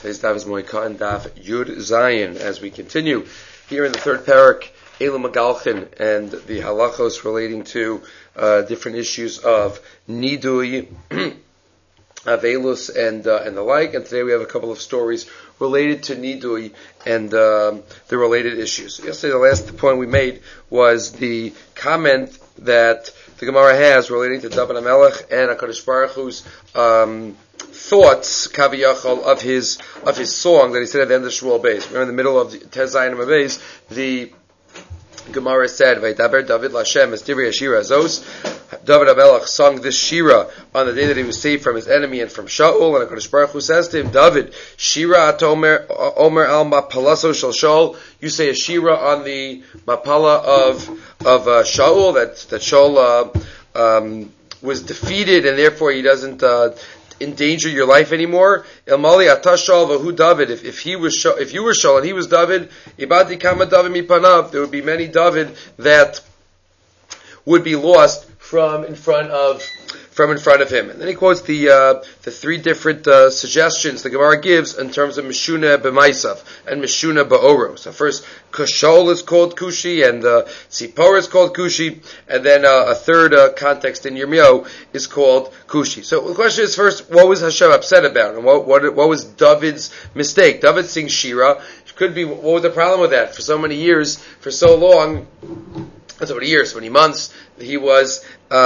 Today's daf is Moika and daf Yud Zayin. As we continue here in the third parak, Elam Magalchin, and the halachos relating to different issues of Nidui, Avelus, and the like. And today we have a couple of stories related to Nidui and the related issues. Yesterday, the last point we made was the comment that the Gemara has relating to David HaMelech and HaKadosh Baruch Hu's thoughts, kaviyachol, of his song that he said at the end of Shmuel Beis. We're in the middle of Tez Zayin Beis. The Gemara said, "Vaydaber David Lashem es divrei Shira Azos." David HaMelech sung this shira on the day that he was saved from his enemy and from Shaul. And HaKadosh Baruch Hu says to him, "David, shira at omer al mapalaso shel Shaul." You say a shira on the mapala of Shaul, that Shaul was defeated and therefore he doesn't endanger your life anymore. Ilmali atashal vahu David. If you were Shaul and he was David, ibadi kama David mipanav. There would be many David that would be lost from in front of him. And then he quotes the three different suggestions the Gemara gives in terms of Meshuna b'maisav and Meshuna ba'oro. So first, Kushol is called Kushi, and Tzipor is called Kushi, and then a third context in Yirmiyahu is called Kushi. So the question is, first, what was Hashem upset about, and what was David's mistake? David sings Shira. Could be, what was the problem with that? For so many years, for so long, so many years, so many months, he was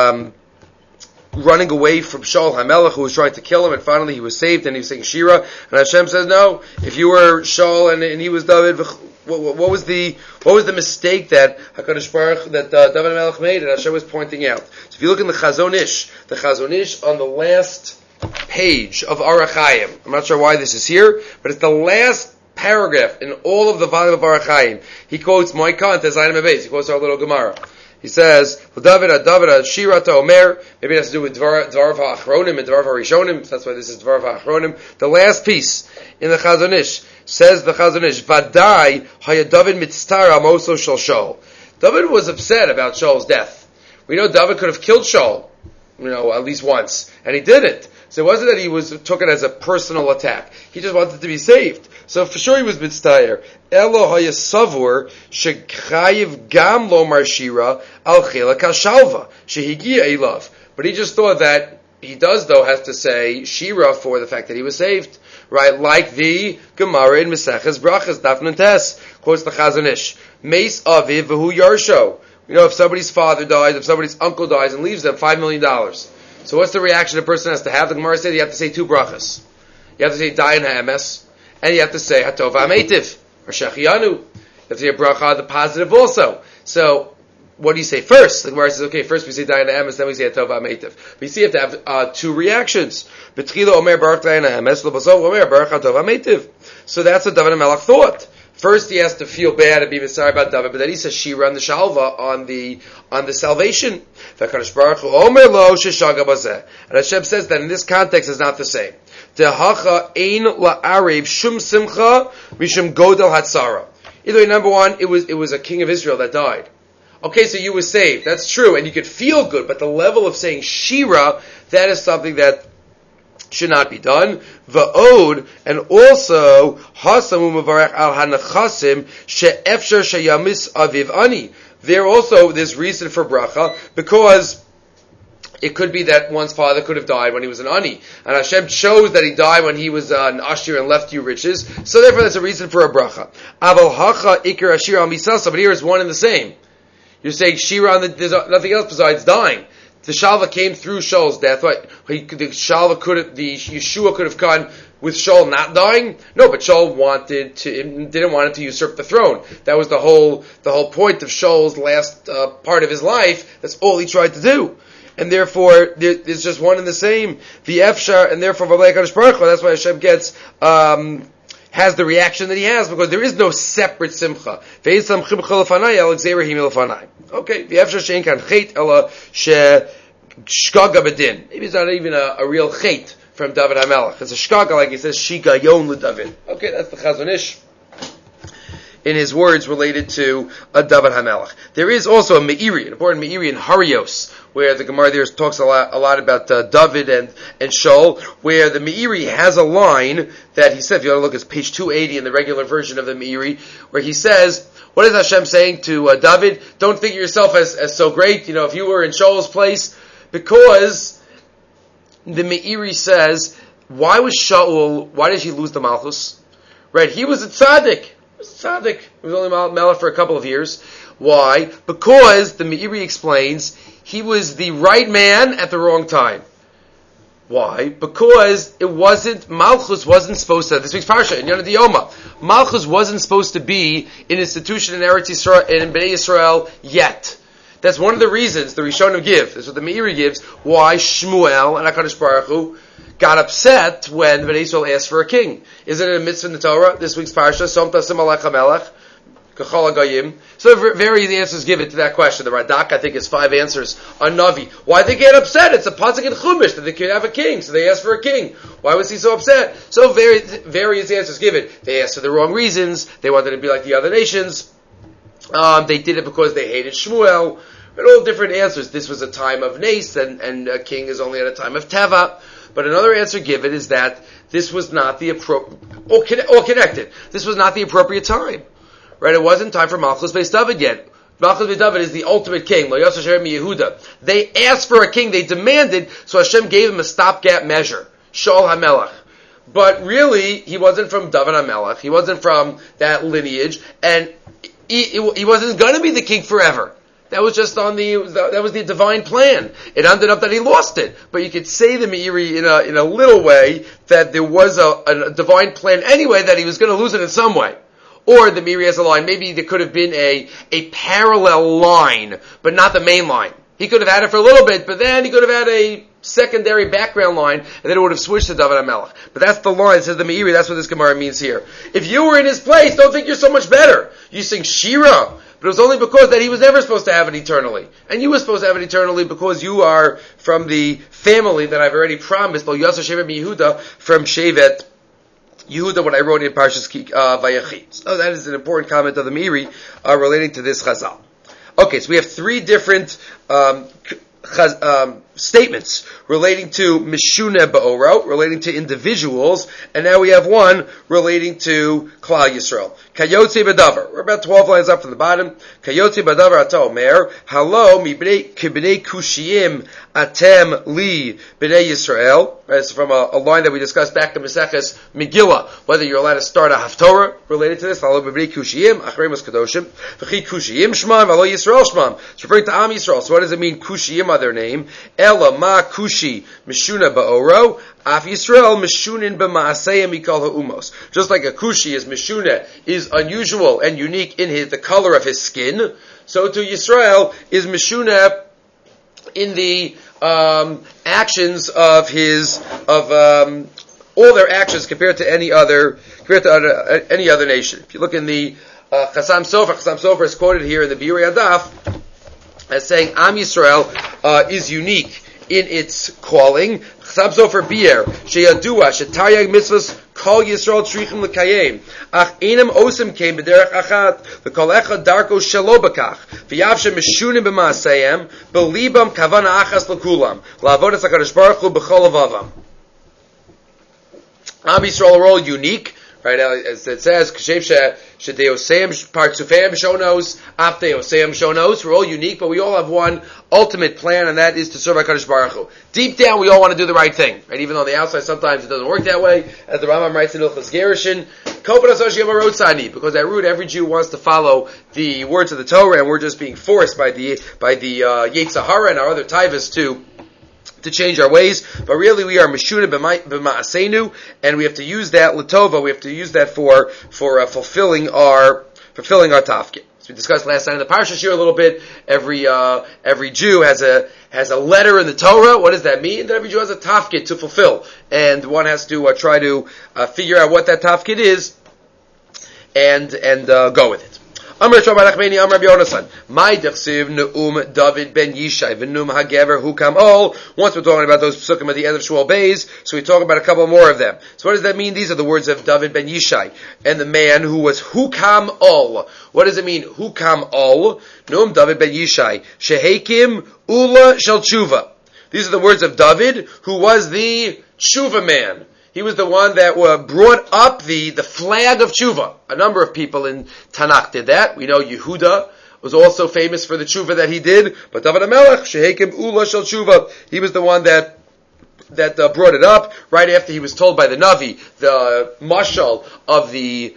running away from Shaul HaMelech, who was trying to kill him, and finally he was saved, and he was saying Shira, and Hashem says, no, if you were Shaul and he was David, what was the mistake that HaKadosh Baruch that David HaMelech made, and Hashem was pointing out. So if you look in the Chazon Ish on the last page of Orach Chaim, I'm not sure why this is here, but it's the last paragraph in all of the volume of Orach Chaim. He quotes Moika and Tez Zayin Beis. He quotes our little Gemara. He says, David, Shira Omer, maybe it has to do with Dvar HaAchronim and Dvar HaRishonim, so that's why this is Dvar HaAchronim. The last piece in the Chazon Ish says the Chazon Ish, Vadai Haya David Mitztar Amoso Shel Shaul. David was upset about Shaul's death. We know David could have killed Shaul, at least once, and he didn't. So it wasn't that he took it as a personal attack. He just wanted to be saved. So for sure he was mitztayer. Elo hayasavur shechayiv gam lo marshira al chilak hashalva shehigia elav. But he just thought that he does have to say shira for the fact that he was saved, right? Like the Gemara in Maseches Brachas Daf Nun Tes quotes the Chazon Ish, Meis aviv v'hu yarsho. If somebody's father dies, if somebody's uncle dies and leaves them $5 million. So what's the reaction a person has to have? The Gemara said you have to say two brachas. You have to say Dayan HaEmes, and you have to say Hatov HaMeitiv, or Shechianu. You have to say a bracha, the positive also. So, what do you say first? The Gemara says, okay, first we say Dayan HaEmes, then we say Hatov HaMeitiv. But you see, you have to have two reactions. B'tchila Omer Baruch Dayan HaEmes, L'basov Omer Baruch Hatov HaMeitiv. So that's what David HaMelech thought. First, he has to feel bad and be sorry about David, but then he says Shira on the Shalva on the salvation. And Hashem says that in this context is not the same. Either number one, it was a king of Israel that died. Okay, so you were saved. That's true, and you could feel good, but the level of saying Shira, that is something that should not be done. Va'od, and also hasamu mavarech al hanachasim she'efshar sheyamis aviv ani. There's reason for bracha because it could be that one's father could have died when he was an ani, and Hashem chose that he died when he was an ashir and left you riches. So therefore, that's a reason for a bracha. Aval hacha ikar ashir al misasa, but here is one and the same. You're saying shira on there's nothing else besides dying. The Shalva came through Shaul's death. Right? The Yeshua could have gone with Shaul not dying. No, but Shaul didn't want to usurp the throne. That was the whole point of Shaul's last part of his life. That's all he tried to do, and therefore there's just one and the same. The Efshar, and therefore V'alei Kadosh Baruch Hu. That's why Hashem gets has the reaction that he has, because there is no separate simcha. Okay, the Efshar shein kan chet ela she shkaga bedin. Maybe it's not even a real chet from David HaMelech. It's a shkaga, like he says, shigayon l'David. Okay, that's the Chazon Ish. in his words related to David HaMelech. There is also a Meiri, an important Meiri in Harios, where the Gemara there talks a lot about David and Shaul, where the Meiri has a line that he said, if you want to look, it's page 280 in the regular version of the Meiri, where he says, what is Hashem saying to David? Don't think of yourself as so great, if you were in Shaul's place, because the Meiri says, why did he lose the Malchus? Right, he was a tzaddik. He was only Melech for a couple of years. Why? Because, the Meiri explains, he was the right man at the wrong time. Why? Because Malchus wasn't supposed to, this week's Parsha, in Yonah D'Yoma, Malchus wasn't supposed to be an institution in Eretz Yisrael, in Bnei Yisrael yet. That's one of the reasons the Rishonim give, that's what the Meiri gives, why Shmuel and HaKadosh Baruch Hu got upset when Bnei Yisrael asked for a king. Isn't it a mitzvah in the Torah, this week's Parsha, Som Tasim Alech HaMelech, Kachal HaGoyim? So various answers given to that question. The Radak, I think, has 5 answers on Navi. Why they get upset? It's a pasuk in Chumash that they could have a king, so they asked for a king. Why was he so upset? So various answers given. They asked for the wrong reasons. They wanted to be like the other nations. They did it because they hated Shmuel. And all different answers. This was a time of Nes, and a king is only at a time of Teva. But another answer given is that this was not the all connected. This was not the appropriate time. Right? It wasn't time for Malchus Beis David yet. Malchus Beis David is the ultimate king. Lo Yosef Shem Yehuda. They asked for a king. They demanded, so Hashem gave him a stopgap measure. Shaul HaMelech. But really, he wasn't from David HaMelech. He wasn't from that lineage. And he wasn't going to be the king forever. That was just that was the divine plan. It ended up that he lost it. But you could say the Meiri in a little way that there was a divine plan anyway, that he was going to lose it in some way. Or the Meiri has a line, maybe there could have been a parallel line, but not the main line. He could have had it for a little bit, but then he could have had a secondary background line, and then it would have switched to David HaMelech. But that's the line, says the Meiri, that's what this Gemara means here. If you were in his place, don't think you're so much better. You sing Shira, but it was only because that he was never supposed to have it eternally. And you were supposed to have it eternally because you are from the family that I've already promised, Lo Yosef Shevet Yehuda, from Shevet Yehuda, when I wrote in Parshas Vayechi. So that is an important comment of the Meiri relating to this Chazal. Okay, so we have 3 different statements relating to Mishuneh Ba'oro, relating to individuals, and now we have one relating to Klal Yisrael. Kayotze B'davar. We're about 12 lines up from the bottom. Kayotze B'davar Ata Omer, Halo Mibnei Kibnei Kushiyim Atem Li B'nei Yisrael. Right, it's from a line that we discussed back in Maseches Megillah, whether you're allowed to start a Haftorah related to this. Halo Mibnei Kushiyim, Achreim Kadoshim, V'chi Kushiyim Shmam, Halo Yisrael Shmam. It's referring to Am Yisrael. So what does it mean, Kushiyim are their name? Ela Ma Kushi Mishuna Ba'oro, Af Yisrael Mishunin B'Maaseyim Mikol Ha'umos. Just like a Kushi is Mishuna, is unusual and unique in the color of his skin, so to Yisrael is Mishuna in the actions of all their actions compared to any other nation. If you look in the Chassam Sofer is quoted here in the Biurei Adaf as saying Am Yisrael is unique in its calling. Chassam Sofer Bier Sheyadua Shetaryag Mitzvos Kol Yisrael Tzrichim L'Kayim Ach Einam Osem Came B'derech Achat V'Kol Echad Darko Shelo B'Kach V'Yav Shemishunim B'Maaseyem B'Libam Kavana Achas L'Kulam La'avodas HaKadosh Baruch Hu B'Chol Avavam. Am Yisrael are all unique, right? As it says, Kshev Shedeoseim Partzufeim Shonos Afteoseim Shonos. We're all unique, but we all have one ultimate plan, and that is to serve HaKadosh Baruch Hu. Deep down, we all want to do the right thing, right? Even though on the outside sometimes it doesn't work that way. As the Rambam writes in Ilchos Gerushin, because at root every Jew wants to follow the words of the Torah, and we're just being forced by the Yetzer Hara and our other taivas to change our ways, but really we are Meshuna b'ma'asenu, and we have to use that Latova, we have to use that for fulfilling our tafkid. As we discussed last night in the Parsha Shir a little bit, every Jew has a letter in the Torah. What does that mean? That every Jew has a tafkid to fulfill, and one has to try to figure out what that tafkid is, and go with it. Amr Shlomo Nachmani, Amr Rabbi Yonasan. My dechsiv neum David ben Yishai v'num hagever hukam ol. Once we're talking about those psukim at the end of Shmuel Beis, so we talk about a couple more of them. So what does that mean? These are the words of David ben Yishai and the man who was hukam ol. What does it mean? Hukam ol. Neum David ben Yishai shehekim ula shel tshuva. These are the words of David, who was the tshuva man. He was the one that brought up the flag of tshuva. A number of people in Tanakh did that. We know Yehuda was also famous for the tshuva that he did, but David HaMelech, shehekim ula shel tshuva, he was the one that brought it up right after he was told by the Navi, the mashal of the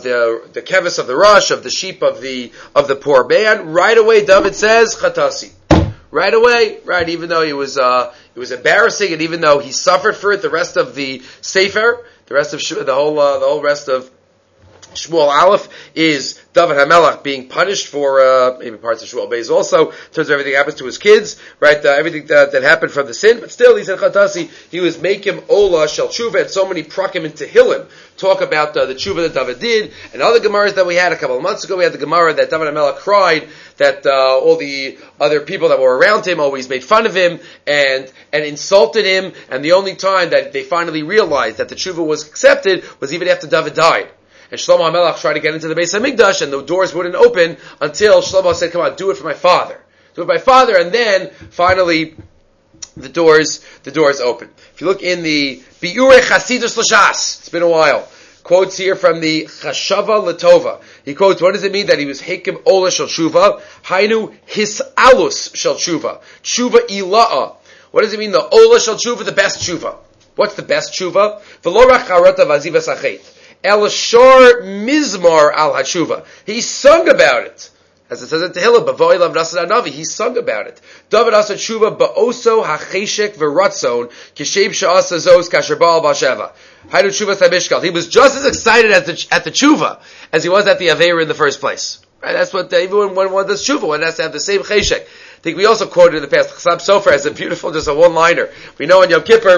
kevis of the rush, of the sheep of the poor man. Right away, David says, Chatasi. Right away, right, even though it was embarrassing, and even though he suffered for it, the rest of the Sefer, the whole rest of Shmuel Aleph is David HaMelech being punished for maybe parts of Shmuel Beis also, in terms of everything that happens to his kids, right? Everything that happened from the sin, but still he said Chatasi, he was making Ola Shel Tshuva, and so many prakim in Tehillim talk about the tshuva that David did, and other Gemaras that we had a couple of months ago. We had the Gemara that David HaMelech cried that all the other people that were around him always made fun of him and insulted him, and the only time that they finally realized that the tshuva was accepted was even after David died. And Shlomo HaMelech tried to get into the Beis HaMikdash, and the doors wouldn't open until Shlomo said, come on, do it for my father. Do it for my father, and then finally the doors open. If you look in the Biurei Chasidus L'Shas, it's been a while, quotes here from the Chashava Latova. He quotes, what does it mean that he was Hekim Ola Shel Tshuva? Hainu Hisalus Shel Tshuva. Tshuva Ila'a. What does it mean, the Ola Shel Tshuva, the best Tshuva? What's the best Tshuva? V'lo rach harata v'azivas achet. El Shor Mizmar Al HaTshuva. He sung about it. As it says in Tehillim, B'vo'i Lav Nasan HaNavi, he sung about it. David Asa Tshuva Ba'oso HaCheshek V'Ratzon Kishev Sha'asa Zos Kasher Baal Ba'Sheva. Haydu Tshuva Tamishkal. He was just as excited at the Tshuva as he was at the Aveira in the first place. Right? That's what, even when one does Tshuva, one has to have the same Cheshek. I think we also quoted in the past, Chasam Sofer has a beautiful, just a one-liner. We know on Yom Kippur,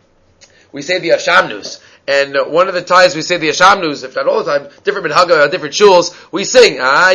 we say the Hashamnus. And one of the times we say the Yashamnus, if not all the time, different minhagah, different shuls, we sing, oh,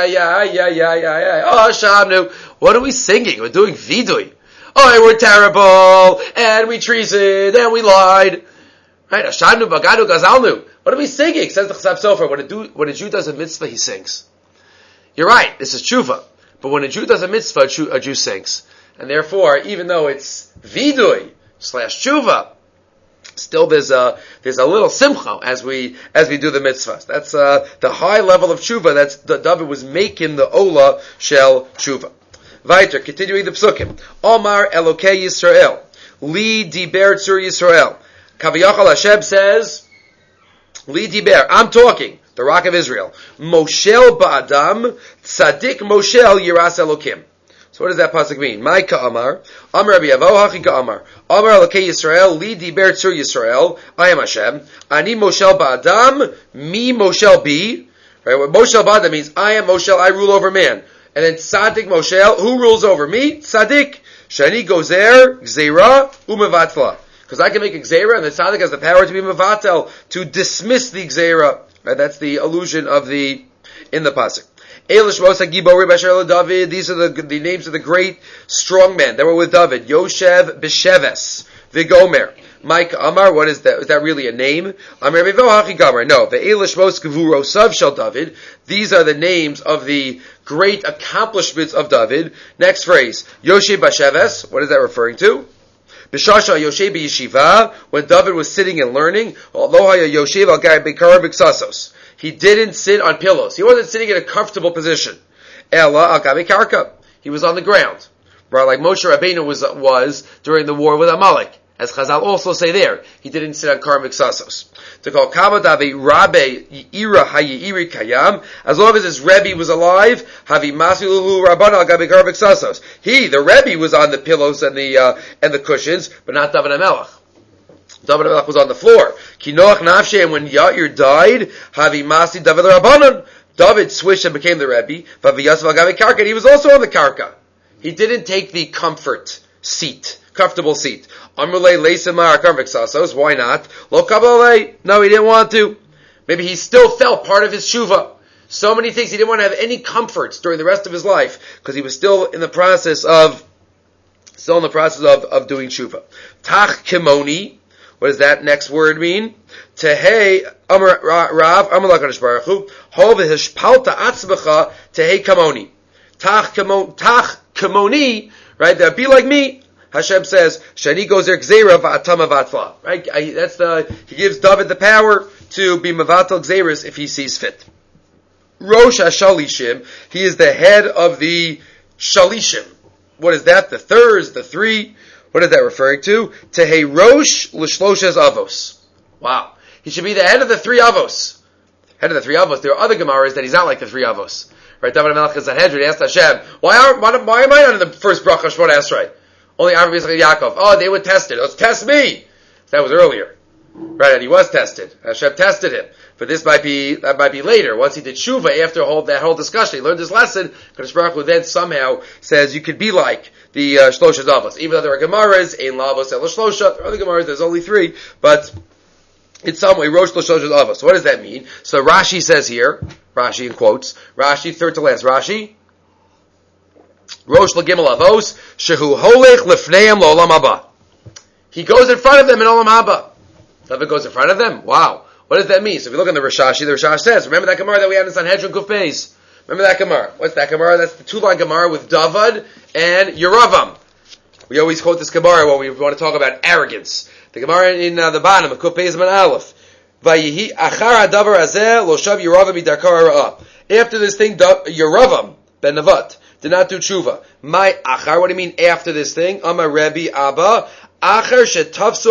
Shamnu. What are we singing? We're doing vidui. Oh, we're terrible, and we treasoned, and we lied. Right? Shamnu, bagadu, gazalnu. What are we singing? Says the Chasam Sofer. When a Jew does a mitzvah, he sings. You're right, this is tshuva. But when a Jew does a mitzvah, a Jew sings. And therefore, even though it's vidui / tshuva, still there's a little simcha as we do the mitzvahs. That's the high level of tshuva that David was making, the Ola Shel Tshuva. Weiter, continuing the psukim. Omar Elokei Yisrael, Li Diber Tzur Yisrael. Kaviyachal Hashem says, Li Diber, I'm talking, the Rock of Israel. Moshel Ba'adam, Tzadik Moshel Yiras Elokim. So what does that pasuk mean? My ka'amar, Amar Rabbi Yavo, Hachi ka'amar, Amar Elokei Yisrael, Li Diber Tzur Yisrael, I am Hashem, Ani Moshel Ba'adam, Mi Moshel Bi, right? What Moshel Ba'adam means, I am Moshel, I rule over man. And then Tzadik Moshel, who rules over me? Tzadik, Shani Gozer, Gzeira, Umevatla. Because I can make a Gzeira, and the Tzadik has the power to be Mevatel, to dismiss the Gzeira. Right? That's the allusion in the pasuk. These are the names of the great strong men that were with David. Yoshev B'Sheves V'Gomer. Mike Amar, what is that? Is that really a name? Amar Hachi Gomer. No. Ve'elishmos Gevurosav Shel David. These are the names of the great accomplishments of David. Next phrase. Yoshev B'Sheves. What is that referring to? B'Shasha Yoshev B'Yeshiva. When David was sitting and learning. Lohaya Yoshev Al Gai Bekar B'Ksasos. He didn't sit on pillows. He wasn't sitting in a comfortable position. Ella al gabi karka. He was on the ground. Right, like Moshe Rabbeinu was during the war with Amalek. As Chazal also say there, he didn't sit on Karm Iksasos. To call Kabadavi Rabbe Ira Hayiri Kayam, as long as his Rebbe was alive, Havi Masilulu Rabban al Gabi Karm Iksasos. He, the Rebbe, was on the pillows and the cushions, but not David HaMelech. David HaMelech was on the floor. Kinoach Nafshe, and when Yair died, Havi Masi David Rabbanon. David switched and became the Rebbe. Vaviyasav al Gabi Karka, and he was also on the Karka. He didn't take the comfortable seat. Amrulay Leisamar Karviksasos, why not? Lo Kabbalay, no, he didn't want to. Maybe he still felt part of his tshuva. So many things. He didn't want to have any comforts during the rest of his life because he was still in the process of doing tshuva. Tach kimoni. What does that next word mean? Tehei Amar Rav Amar LaKadosh Baruch Hu Hov Hishpalta Atzbecha Tehei Kamoni. Tach Kamoni. Right? That be like me. Hashem says Shani goes there Gzeira Va'atama Va'atla. Right? He gives David the power to be Mavatal Gzeiras if he sees fit. Rosh HaShalishim, he is the head of the Shalishim. What is that? The thirds, the three. What is that referring to? Tehei Rosh L'Shloshes Avos. Wow. He should be the head of the three Avos. Head of the three Avos. There are other Gemaras that he's not like the three Avos. Right? David HaMelech Sanhedrin asked Hashem, why am I not in the first bracha of Shemona Esrei? Only Avraham, Yitzchak, and Yaakov. Oh, they were tested. Let's test me. That was earlier. Right, and he was tested. Hashem tested him. But that might be later. Once he did tshuva, after that whole discussion, he learned this lesson. Kadosh Baruch Hu then somehow says you could be like the Shlosha Avos. Even though there are Gemaras, Ein Lavos, El Shlosha, there are other Gemaras, there's only three, but in some way, Rosh Shlosha Avos. So what does that mean? So Rashi says here, Rashi in quotes, Rashi, third to last, Rashi, Rosh L'Gimel Avos, Shehu Holech Lefneim L'Olam Haba. He goes in front of them in Olam Haba. David goes in front of them? Wow. What does that mean? So if you look in the Rashash says, remember that Gemara that we had in Sanhedrin Kuf Beis? Remember that Gemara? What's that Gemara? That's the two-line Gemara with David and Yeravam. We always quote this Gemara when we want to talk about arrogance. The Gemara in the bottom of Kuf Beis and Aleph. Vayihi achar hadavar hazeh lo shav Yeravam midarkar ha'ra'ah. After this thing, Yeravam ben Nevat did not do tshuva. My achar, what do you mean after this thing? Amar Rebbe Abba. After Hashem grabbed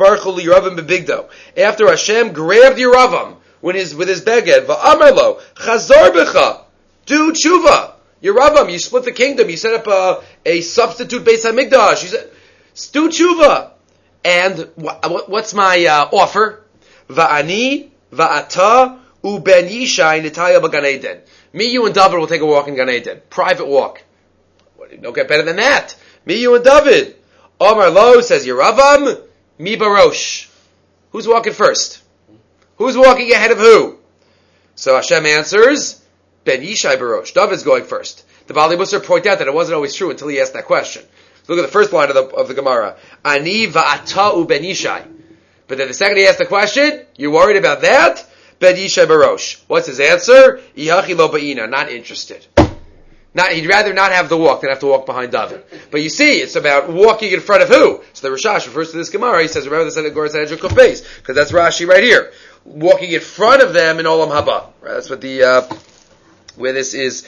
Yeravam with his beged, va'amarlo chazor becha, do tshuva. Yeravam, you split the kingdom. You set up a substitute Beis Hamikdash. You said, do tshuva. And what's my offer? Va'ani va'ata uben Yishai nitaya b'Gan Eden. Me, you, and David will take a walk in Gan Eden. Private walk. Don't get better than that. Me, you, and David. Omar Lo says Yeravam, mi barosh. Who's walking first? Who's walking ahead of who? So Hashem answers, Ben Yishai barosh. David's going first. The Bali Musar point out that it wasn't always true until he asked that question. Look at the first line of the Gemara. Ani va'ata Ben Yishai. But then the second he asked the question, you worried about that? Ben Yishai barosh. What's his answer? Ihachi lo ba'ina. Not interested. He'd rather not have the walk than have to walk behind David. But you see, it's about walking in front of who? So the Rashash refers to this Gemara. He says, remember the Gemara Sanhedrin Kuf Beis, because that's Rashi right here. Walking in front of them in Olam Haba. Right? That's what where this is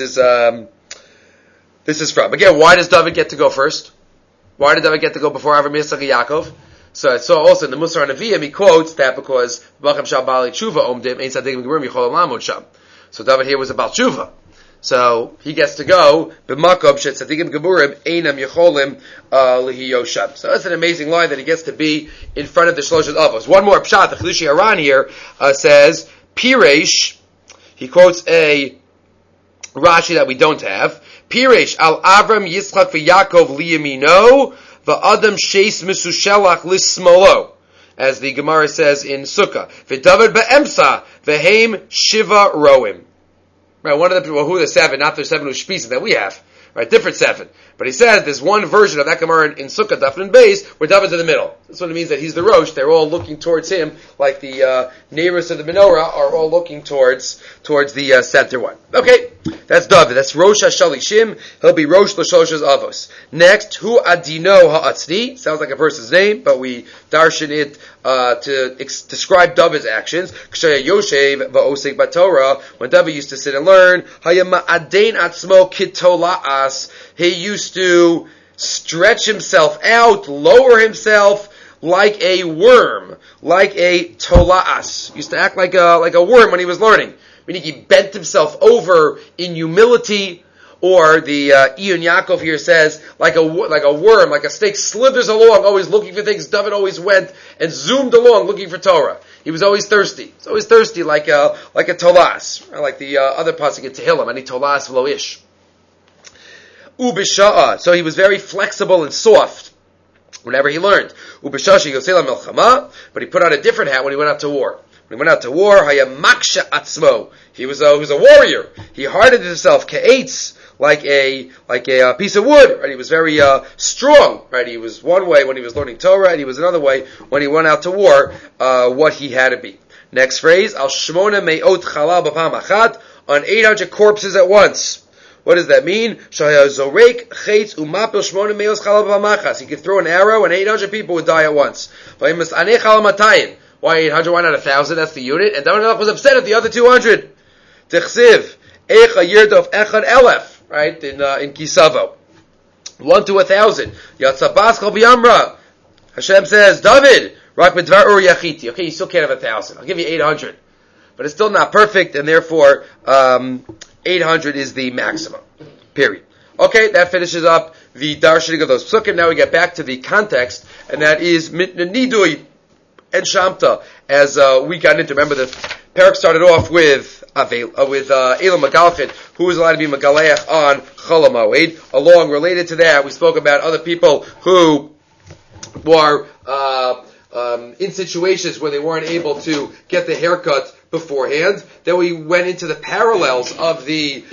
from. Again, why does David get to go first? Why did David get to go before Avraham, Yitzchak, and Yaakov? So also in the Musar Nevi'im, he quotes that because B'acham Shal Bali Tshuva Omdim Ein Tzadikim Gemurim Yichol Lamod Sham. So David here was about Tshuva. So he gets to go b'makom shetzadikim geburim einam yecholim lihiyosham. So that's an amazing line that he gets to be in front of the Shloshet Avos. One more pshat. The Chidushei Aran here says Piresh. He quotes a Rashi that we don't have. Piresh al Avram Yitzchak v'Yakov liyamino v'Adam sheis misushelach lismolo, as the Gemara says in Sukkah. V'David be'emsa v'heim shiva roim. Right, one of the people, who are the seven, not the seven Ushpisa that we have. Right, different seven. But he says there's one version of that Gemara in Sukkah, Daf and Beis, where David's in the middle. That's what it means that he's the Rosh. They're all looking towards him, like the neighbors of the menorah are all looking towards the center one. Okay, that's David. That's Rosh HaShalishim. He'll be Rosh L'Shoshas Avos. Next, Hu Adino Ha'atzdi. Sounds like a person's name, but we darshan it to describe David's actions. K'shaya Yoshev Va'osek Batorah. When David used to sit and learn, Hayama Adein Atzmo Kitola'as. He used to stretch himself out, lower himself like a worm, like a tola'as. Used to act like a worm when he was learning. Meaning he bent himself over in humility, or the Iyun Yaakov here says, like a worm, like a snake slithers along, always looking for things. David always went and zoomed along looking for Torah. He was always thirsty. He's always thirsty like a tolas, like the other pasuk in Tehillim, ani tolas v'lo ish. Ubisha'a. So he was very flexible and soft whenever he learned. Ubishashi yosei la milchama, but he put on a different hat when he went out to war. When he went out to war, haya maksha atzmo. He was a warrior. He hardened himself ka'etz, like a piece of wood. Right? He was very strong. Right? He was one way when he was learning Torah, and he was another way when he went out to war. What he had to be. Next phrase: Al shmona me'ot chalal b'pam achat, on 800 corpses at once. What does that mean? He could throw an arrow and 800 people would die at once. Why 800? Why not 1,000? That's the unit. And David was upset at the other 200. Right? In Kisavo. 1 to 1,000. Hashem says, David, okay, you still can't have 1,000. I'll give you 800. But it's still not perfect, and therefore, 800 is the maximum. Period. Okay, that finishes up the darshaning of those psukim. Now we get back to the context, and that is Nidui and Shamta. As we got into, remember the parak started off with Elam Magalchid, who was allowed to be Magaleach on Chol HaMoed. Along related to that, we spoke about other people who were in situations where they weren't able to get the haircut beforehand. Then we went into the parallels of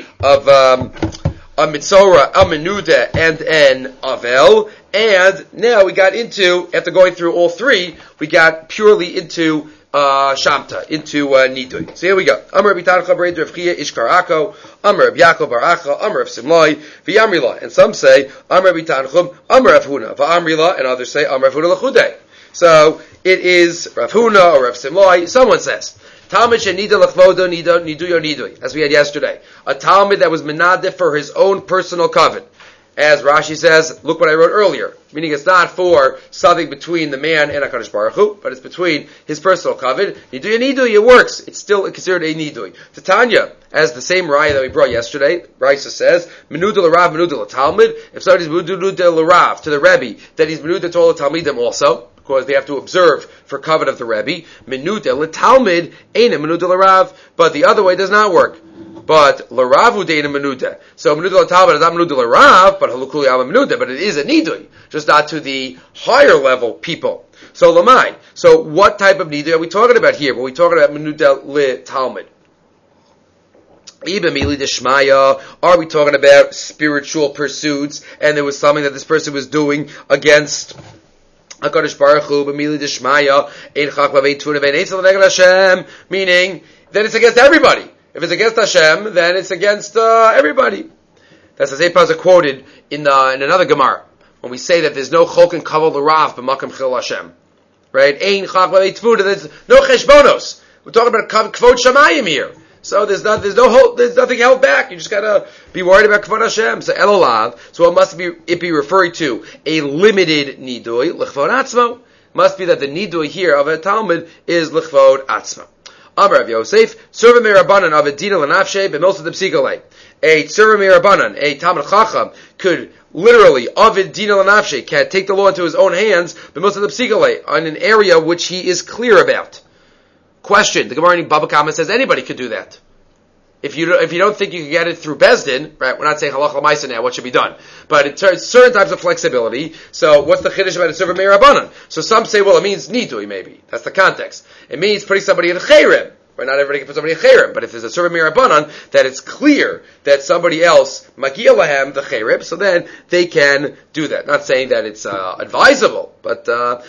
a Mitzora, a Menuda, and an Avel. And now we got into, after going through all three, we got purely into Shamta, into Nidui. So here we go. Amar Rabbi Tancha B'Rei Rav Chia Ish Karako, Amar Rabbi Yaakov Bar Acha, Amar Rav Simlai, V'Yamrila. And some say, Amar Rabbi Tanchum, Amar Rav Huna, V'Amrila, and others say, Amar Rav Huna L'chudei. So it is Rav Huna or Rav Simlai. Someone says, Talmud shenida l'chvodo niduyo nidui, as we had yesterday. A Talmud that was menadeh for his own personal covet. As Rashi says, look what I wrote earlier. Meaning it's not for something between the man and HaKadosh Baruch Hu, but it's between his personal covet. Niduyo nidui, it works. It's still considered a nidui. Titania, as the same raya that we brought yesterday, Raisa says, menuda l'rav, menuda l'talmud. If somebody's menuda l'rav to the Rebbe, then he's menuda to all the Talmidim also, because they have to observe for covet of the Rebbe. Menuda l'talmud ain't a menuda l'rav, but the other way does not work. But l'ravu deina menuda. So menuda l'talmud is not menuda l'rav, but halukuli ala menuda, but it is a nidui, just not to the higher level people. So lamai. So what type of nidui are we talking about here? Are we talking about menuda l'talmud? Are we talking about spiritual pursuits, and there was something that this person was doing against HaKadosh Baruch Hu, b'mili d'shmaya, ein chak b'vei tuna v'ein eitzel v'neged Hashem, meaning, then it's against everybody. If it's against Hashem, then it's against everybody. That's as Eipaz quoted in another Gemara, when we say that there's no chok and kavod l'rav b'makam chil Hashem. Right? Ein chak b'vei tuna, there's no cheshbonos. We're talking about kvod shamayim here. So there's nothing held back. You just gotta be worried about Kvod Hashem. So Elolav. So what must it be referring to? A limited nidui, l'chvod atzmo. Must be that the nidui here of a Talmud is l'chvod atzmo. Amar Rav Yosef, Tzurva Mirabanan of a Dina L'Nafshe b'Milsa D'Psikale. A Tzurva Mirabanan, a Talmud Chacham, could literally, Ovid Dina L'Nafshe, can take the law into his own hands b'Milsa D'Psikale, on an area which he is clear about. Question: the Gemara in Baba Kama says anybody could do that. If you don't think you can get it through Bezdin, right? We're not saying halach l'maisa now. What should be done? But it's certain types of flexibility. So what's the chiddush about a server meirabanan? So some say, well, it means nidui. Maybe that's the context. It means putting somebody in chayrim. Right? Not everybody can put somebody in chayrim. But if there's a server meirabanan that it's clear that somebody else magia lahem the chayrim, so then they can do that. Not saying that it's advisable, but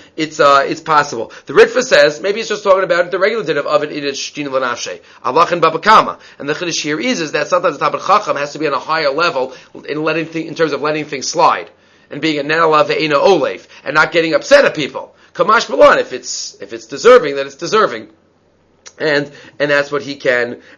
it's possible. The Ritva says maybe it's just talking about the regular din of oven idish din l'nafshe Allah and Baba Kama, and the chiddush here is that sometimes the Talmud Chacham has to be on a higher level in terms of letting things slide and being a nenalav ve'ena olev and not getting upset at people. Kamash Balan, if it's deserving, then it's deserving. And that's what he can do.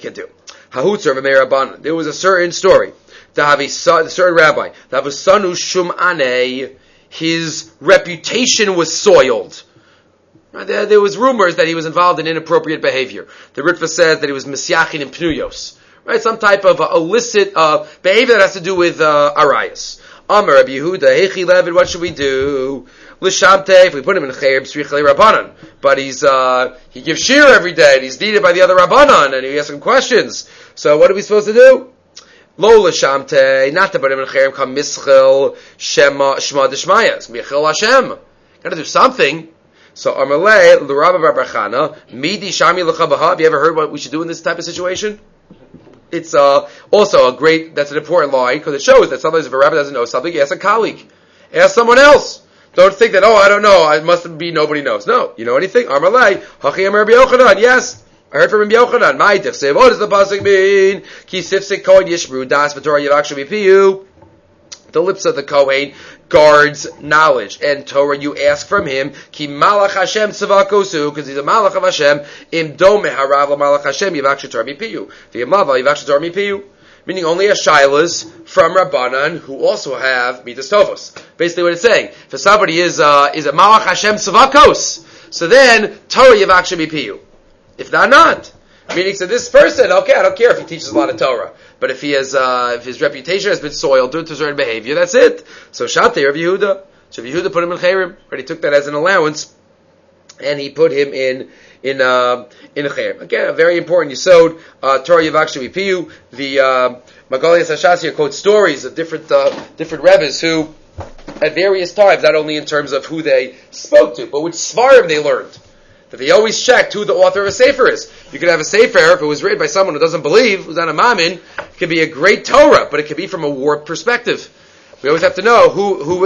Hahutzer v'meirabanan. There was a certain story. To have a certain rabbi. To have a son who shum'anei. His reputation was soiled. There was rumors that he was involved in inappropriate behavior. The Ritva says that he was misyachin and pnuyos. Right? Some type of illicit behavior that has to do with arayas. Amar Rabbi Yehuda, Hechi Levin, what should we do? L'shamte, if we put him in chayr, b'srichalei rabbanan. But he gives shir every day, and he's needed by the other rabbanan, and he asks him questions. So what are we supposed to do? Lo l'shamte, not to put him in chayr, come mischil, shema d'shmaya. It's going to be a chil Hashem. Got to do something. So Amalei l'Rabba Bar Chana Midi Shami l'Chabaha. Have you ever heard what we should do in this type of situation? It's also a great. That's an important line because it shows that sometimes if a rabbi doesn't know something, he asks a colleague, ask someone else. Don't think that I don't know. It must be nobody knows. No, you know anything? Amalei Hachi Amar Rabbi Yochanan. Yes. I heard from Rabbi Yochanan. Ma'itich. What does the pasuk mean? Ki sifsik kohen yishmru das v'torah yivachshu mipiyu. The lips of the Kohen guards knowledge and Torah. You ask from him. Ki malach Hashem tzavakosu, because he's a malach of Hashem. Im dome harav malach Hashem yivachshu Torah mipiyu. V'yamava yivachshu Torah mipiyu. Meaning only a shilas from Rabbanan who also have midas tovos. Basically, what it's saying: if somebody is a malach Hashem tzavakos, so then Torah yivachshu mipiyu. If not. Meaning, so this person, okay, I don't care if he teaches a lot of Torah, but if he has, if his reputation has been soiled due to certain behavior, that's it. So Shatei Rav Yehuda. So Rav Yehuda put him in Chayrim, right? He took that as an allowance, and he put him in a Chayrim. Again, a very important Yisod, Torah Yivachshu Mipiyu. The Magaliyas Hashasiyah quotes stories of different Rebbes who, at various times, not only in terms of who they spoke to, but which Svarim they learned. That they always checked who the author of a sefer is. You could have a sefer, if it was written by someone who doesn't believe, who's not a mamin, it could be a great Torah, but it could be from a warped perspective. We always have to know who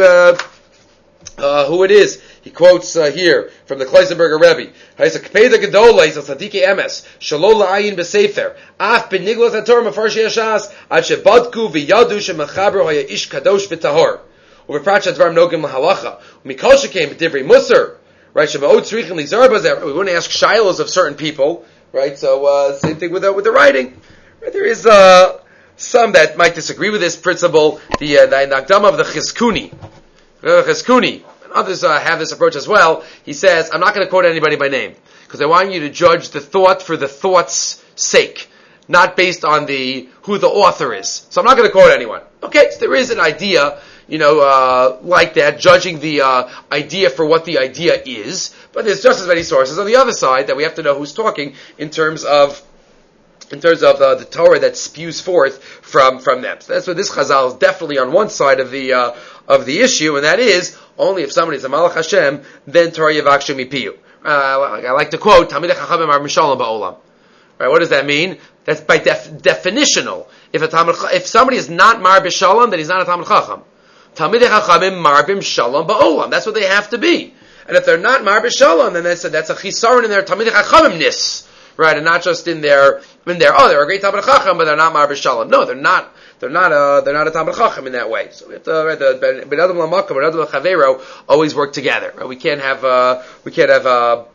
it is. He quotes here from the Kleisenberger Rebbe. He's a kpeda gedola. He's a tzadike emes. Shalol la'ayin b'sefer. Af beniglos haTorah mefarshi hashas ad shebadku v'yadu shemachabro haya ish kadosh v'tahor u'v'prat shadvarim nogim lahalacha u'mikol shekem b'divrei musar. Right, we wouldn't ask shilos of certain people, right? So same thing with the writing. Right? There is some that might disagree with this principle. The Nagdama of the Chizkuni, and others have this approach as well. He says, I'm not going to quote anybody by name because I want you to judge the thought for the thought's sake, not based on who the author is. So I'm not going to quote anyone. Okay, so there is an idea. Like that, judging the idea for what the idea is, but there's just as many sources on the other side that we have to know who's talking in terms of the Torah that spews forth from them. So that's what this Chazal is definitely on one side of the issue, and that is only if somebody is a Malach Hashem, then Torah Yivachshu Mipiyu. I like to quote Talmidei Chachamim are Mishalom Ba'olam. Right? What does that mean? That's by definitional. If somebody is not Mar B'Shalom, then he's not a Talmid Chacham. Talmidei Chachamim marbim shalom ba'olam. That's what they have to be. And if they're not marbim shalom, then that's a chisaron in their Talmidei Chachamimness, right? And not just in their they're a great Talmidei Chacham, but they're not marbim shalom. No, they're not a Talmidei Chacham in that way. So we have to, right, the Ben Adam Lamakam, Ben Adam L'Chavero always work together. Right? We can't have a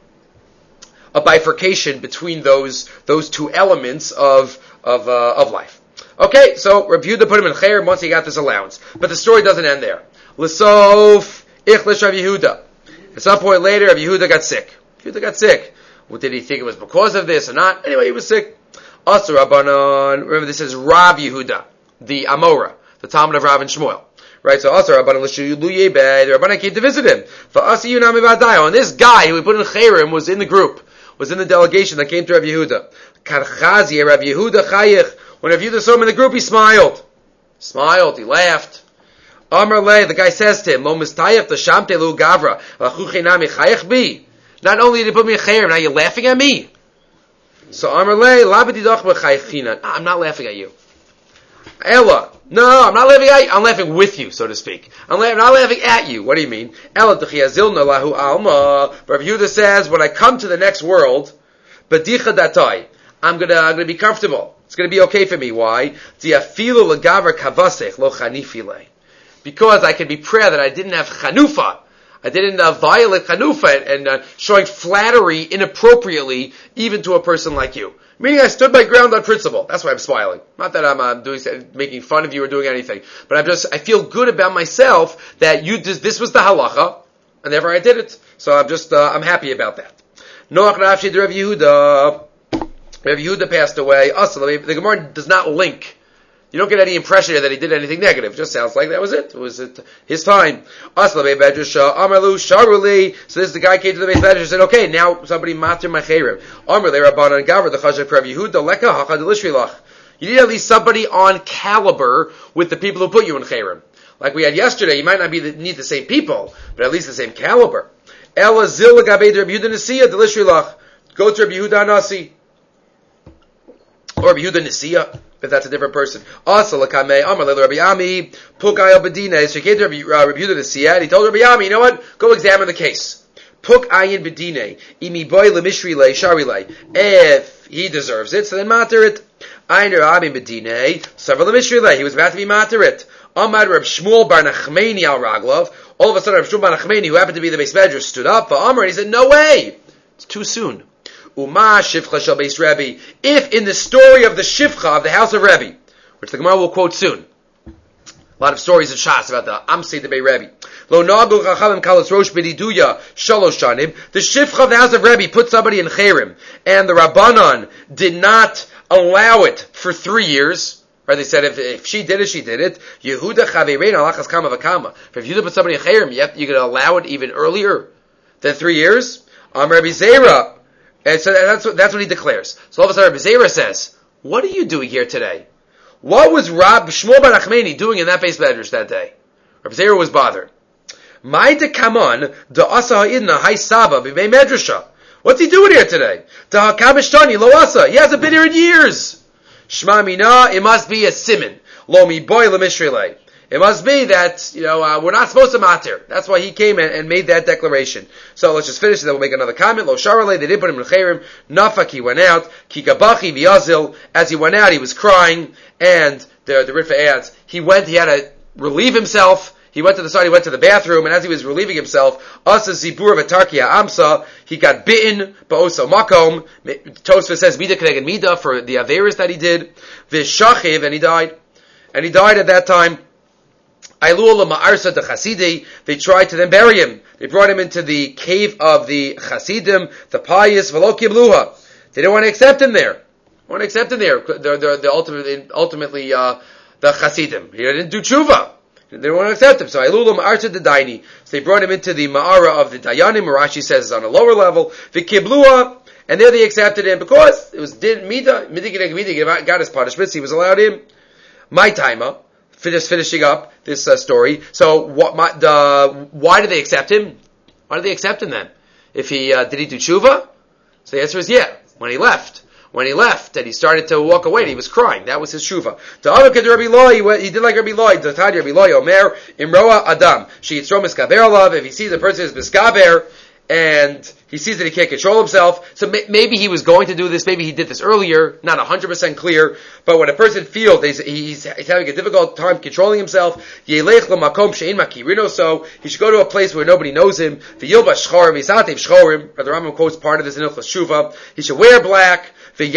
bifurcation between those two elements of life. Okay, so Rav Yehuda put him in Chayrim once he got this allowance. But the story doesn't end there. L'sof ichlish Rav Yehuda. At some point later, Rav Yehuda got sick. Well, did he think it was because of this or not? Anyway, he was sick. Asur Rabbanan. Remember, this is Rav Yehuda, the Amora, the Talmud of Rav and Shmuel. Right, so Asur Rabbanan l'shu yebed. The Rabbanan came to visit him. V'asi yunami v'adayo. And this guy who we put in Chayrim was in the group, was in the delegation that came to Rav Yehuda. Karchazi Rav Yehuda chayich. When Rav Yehuda saw him in the group, he smiled, he laughed. Amar le, the guy says to him, Lo mistayach t'shamte lu gavra, l'achuche nami chayach bi. Not only did he put me in chayrim, now you're laughing at me. So Amar le, labedidach b'chaychinan. I'm not laughing at you. Ella, no, I'm not laughing at you. I'm laughing with you, so to speak. I'm not laughing at you. What do you mean? Ella t'chiyazilna lahu alma. Rav Yehuda says, when I come to the next world, b'dicha datai, I'm gonna be comfortable. It's going to be okay for me. Why? Because I can be proud that I didn't have chanufa. I didn't violate chanufa and showing flattery inappropriately even to a person like you. Meaning I stood my ground on principle. That's why I'm smiling. Not that I'm making fun of you or doing anything. But I feel good about myself that this was the halacha and therefore I did it. So I'm happy about that. Noach Rav Rav Yehuda. Rav Yehuda passed away. The Gemara does not link. You don't get any impression here that he did anything negative. It just sounds like that was it. It was his time. So this is the guy came to the Beis Medrash and said, okay, now somebody matir macherim. Rabbanan Gavra, the Chazak Rav Yehuda, Leka Hachad Lishvilach. You need at least somebody on caliber with the people who put you in Chayrim. Like we had yesterday, you might not need the same people, but at least the same caliber. Ela zil l'gabei Rabbi Yehuda Nesiya delishri lach. Go to Rabbi Yehuda Nasi. Or Rabbi Yehuda Nesiya, if that's a different person. Also, l'kamei, Amar le'lo Rabbi Ami, Pukai al-Bedina. So he came to Rabbi Yehuda Nesiya, and he told Rabbi Ami, you know what? Go examine the case. Puk ayin bedine, imi boy lemishri le shari le. If he deserves it, so then matter it. Ayin Rabbi bedine, several lemishri le. He was about to be matter it. Amad Reb Shmuel bar Nachmeni al Raglov. All of a sudden, Reb Shmuel bar Nachmeni, who happened to be the base medrash, stood up. But Amar, he said, no way, it's too soon. Uma shivcha shel beis Rebbe. If in the story of the shivcha of the house of Rebbe, which the Gemara will quote soon, a lot of stories of Shas about the Amsei Debei Rebbe. Lo nagu chachamim kalos rosh b'diduya shalosh shanim. The shivcha of the house of Rebbe put somebody in cherem, and the Rabbanon did not allow it for 3 years. Right? They said if she did it, she did it. Yehuda chaverein alachas kama v'kama. If Yehuda put somebody in cherem, you could allow it even earlier than 3 years. Rabbi Zera. And so that's what he declares. So all of a sudden, Rabbi Zera says, what are you doing here today? What was Rab Shmuel bar Nachmeni doing in that base medrash that day? Rabbi Zera was bothered. Mai de kaman de asa ha'idna hay saba b'mei medrasha. What's he doing here today? Da hakabishtani lo asa. He hasn't been here in years. Shma mina, it must be a siman. Lo mi boy lemishrilei. It must be that, we're not supposed to matir. That's why he came and made that declaration. So let's just finish and then we'll make another comment. Lo sharale, they didn't put him in cherim. Nafak, he went out. Ki gabachi v'yazil. As he went out, he was crying. And the Ritva adds, he had to relieve himself. He went to the side, he went to the bathroom, and as he was relieving himself, Asa Zibur V'Tarkia Amsa, he got bitten, Ba'osa Makom. Tosfos says, Mida Kneged Mida, for the Averis that he did. V'Shachiv, and he died. And he died at that time. Ailul Ma'arsa de Chasidi, they tried to then bury him. They brought him into the cave of the Chasidim, the pious, V'lo Kibluha. They didn't want to accept him there. Ultimately, the Chasidim. He didn't do tshuva. They didn't want to accept him. So Ailul Ma'arsa de Daini. So they brought him into the Ma'ara of the Dayanim. Rashi says it's on a lower level. The Kibluha. And there they accepted him because it was Mida got his punishments. He was allowed in. My timer. Just finishing up this story. So, why did they accept him? Why did they accept him then? If he did he do tshuva? So the answer is yeah. When he left, and he started to walk away, and he was crying. That was his tshuva. He did like Rabbi Loi. Rabbi Loi Omer Imroa Adam. She yitzro miskaber alav. If he sees a person is miskaber, and he sees that he can't control himself, so maybe he was going to do this, maybe he did this earlier, not 100% clear, but when a person feels he's having a difficult time controlling himself, so he should go to a place where nobody knows him, or the Rambam quotes part of this in Ilchos Shuvah, he should wear black, and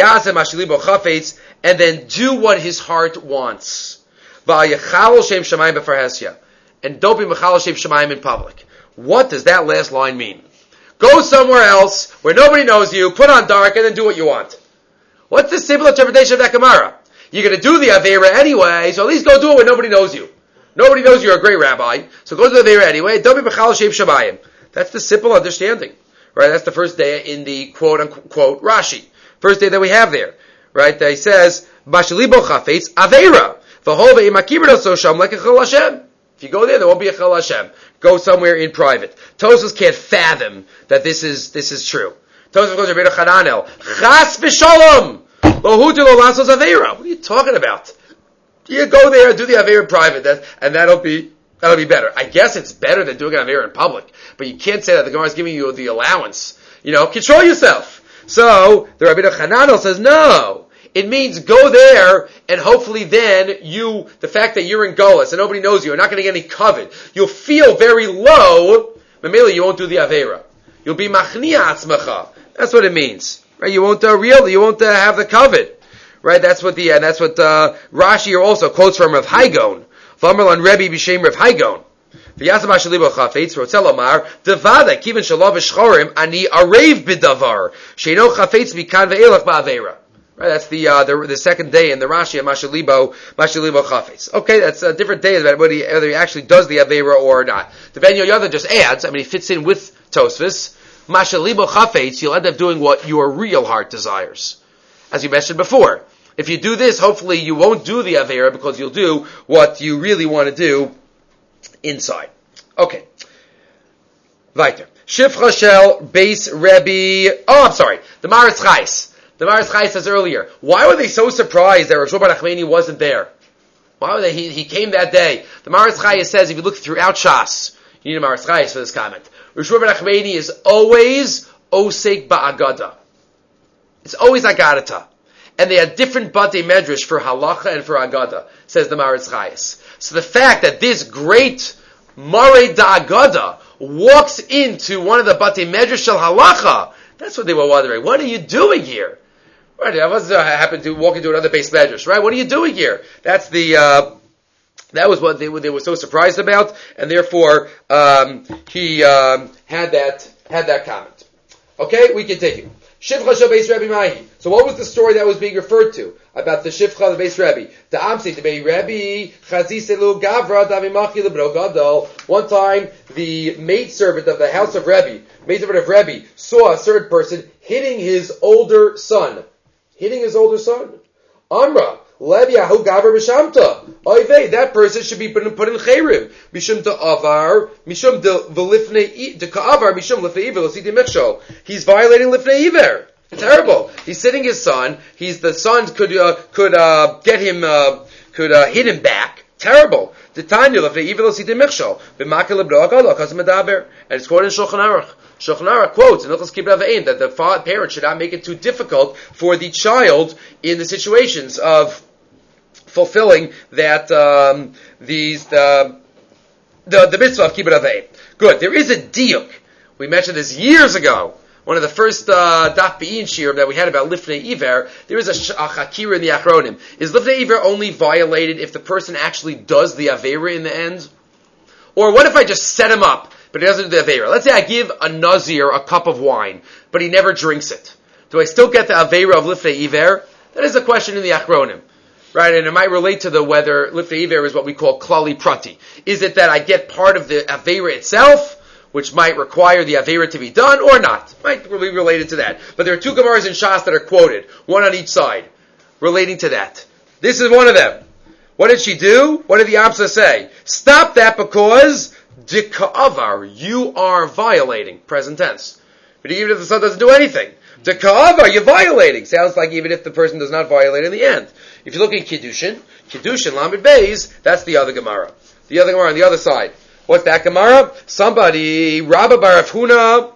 then do what his heart wants. And don't be mechal shem shamayim in public. What does that last line mean? Go somewhere else where nobody knows you, put on dark, and then do what you want. What's the simple interpretation of that Gemara? You're going to do the Aveira anyway, so at least go do it when nobody knows you. Nobody knows you're a great rabbi, so go do the Aveira anyway. Don't be b'chal shem shamayim. That's the simple understanding. Right? That's the first day in the quote-unquote Rashi. First day that we have there. Right? That he says, Bashalibo chafetz Aveira. V'hove imakibro so sham like a chol Hashem. If you go there won't be a chol Hashem. Go somewhere in private. Tosfos can't fathom that this is true. Tosfos goes to Rabbeinu Chananel. Chas v'shalom! Lo hutu lo lasos aveira. What are you talking about? You go there and do the aveira in private, and that'll be better. I guess it's better than doing an aveira in public, but you can't say that. The Gemara is giving you the allowance. Control yourself. So the Rabbeinu Chananel says no. It means go there, and hopefully then the fact that you're in Golas and nobody knows you're not going to get any covet. You'll feel very low, but mainly you won't do the Aveira. You'll be machnia atzmacha. That's what it means. Right? You won't have the covet. Right? That's what Rashi here also quotes from Rav Haigon. V'amar lan Rebbe b'shem Rav Haigon. V'yasam ha'shalibo chafetz, rotzel omar, devada, kiven shalav v'shchorim, ani arev b'davar, sheino chafetz mikan ve'elach ba'aveira. Right, that's the second day in the Rashi of Mashalibo Chafetz. Okay, that's a different day about whether he actually does the Aveira or not. The Ben Yoyada just adds, he fits in with Tosfos, Mashalibo Chafetz, you'll end up doing what your real heart desires. As you mentioned before. If you do this, hopefully you won't do the Aveira because you'll do what you really want to do inside. Okay. Weiter. Shifcha shel Beis Rebbe. Oh, I'm sorry. The Maris Chais. The Maris Chais says earlier, why were they so surprised that Rav Shmuel bar Nachmani wasn't there? Why were they? He came that day. The Maris Chais says, if you look throughout Shas, you need a Maris Chais for this comment. Rav Shmuel bar Nachmani is always Osek Ba'agada. It's always Agadata. And they had different Batei Medrash for Halacha and for Agada, says the Maris Chais. So the fact that this great Marei Da'agada walks into one of the Batei Medrash Shel Halacha, that's what they were wondering. What are you doing here? Right, I happened to walk into another base medrash, right? What are you doing here? That's that was what they were so surprised about, and therefore, he, had that comment. Okay, we continue. Shivcha shel Beis Rebbe Mahi. So what was the story that was being referred to about the Shivcha of the Beis Rebbe? The Amsi, the Beis Rebbe, Chaziselu Gavra Davimachi Lebro Gadol. One time, the maidservant of the house of Rebbe, saw a certain person hitting his older son. Amra, Leviahu Gavra B'Shamta. Oivei, that person should be put in Chayrim. Mishum Ta'avar, Mishum V'Lifnei Ka'avar, Mishum Lifnei Iver, L'Siti Mechshol. He's violating Lifnei Iver. Terrible. He's sitting his son. The son could get him, hit him back. Terrible. The Tanya Lifnei Iver, L'Siti Mechshol. B'Makil L'Bro Agado, Kazim Medaber. And it's quoted in Shulchan Aruch. Shulchan Aruch quotes in Hilchos Kibbutz Avayim that the parent should not make it too difficult for the child in the situations of fulfilling that the mitzvah of Kibbutz Avayim. Good. There is a diuk. We mentioned this years ago. One of the first Daf Be'in shirim that we had about Lifnei Iver. There is a chakira in the Achronim. Is Lifnei Iver only violated if the person actually does the Aveira in the end? Or what if I just set him up, but he doesn't do the Aveira? Let's say I give a Nazir a cup of wine, but he never drinks it. Do I still get the Aveira of Lifnei Iver? That is a question in the Achronim. Right, and it might relate to the whether Lifnei Iver is what we call Klali Prati. Is it that I get part of the Aveira itself, which might require the Aveira to be done, or not? Might be related to that. But there are two Gemaras in Shas that are quoted, one on each side, relating to that. This is one of them. What did she do? What did the Amsa say? Stop that because Dika'avar, you are violating. Present tense. But even if the son doesn't do anything, Dika'avar, you're violating. Sounds like even if the person does not violate in the end. If you look at Kiddushin, Lamed Beis, that's the other Gemara. The other Gemara on the other side. What's that Gemara? Somebody, Rabba bar Rav Huna,